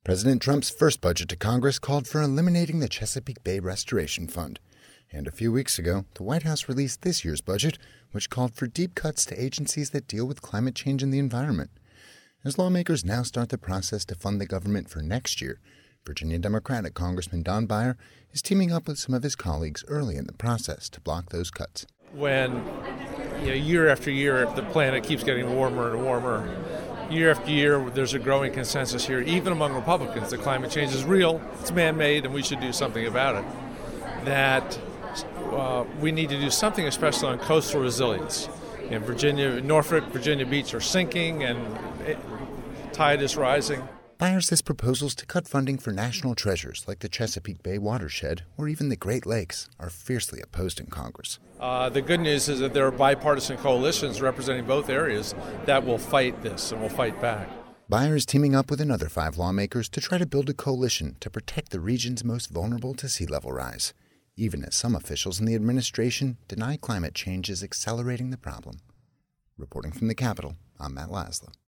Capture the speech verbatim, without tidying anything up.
President Trump's first budget to Congress called for eliminating the Chesapeake Bay Restoration Fund. And a few weeks ago, the White House released this year's budget, which called for deep cuts to agencies that deal with climate change and the environment. As lawmakers now start the process to fund the government for next year, Virginia Democratic Congressman Don Beyer is teaming up with some of his colleagues early in the process to block those cuts. When you know, year after year, the planet keeps getting warmer and warmer, year after year, there's a growing consensus here, even among Republicans, that climate change is real, it's man-made, and we should do something about it. That uh, we need to do something, especially on coastal resilience. In Virginia, Norfolk, Virginia Beach are sinking, and it, tide is rising. Beyer says proposals to cut funding for national treasures like the Chesapeake Bay watershed or even the Great Lakes are fiercely opposed in Congress. Uh, the good news is that there are bipartisan coalitions representing both areas that will fight this and will fight back. Beyer is teaming up with another five lawmakers to try to build a coalition to protect the regions most vulnerable to sea level rise, even as some officials in the administration deny climate change is accelerating the problem. Reporting from the Capitol, I'm Matt Laszlo.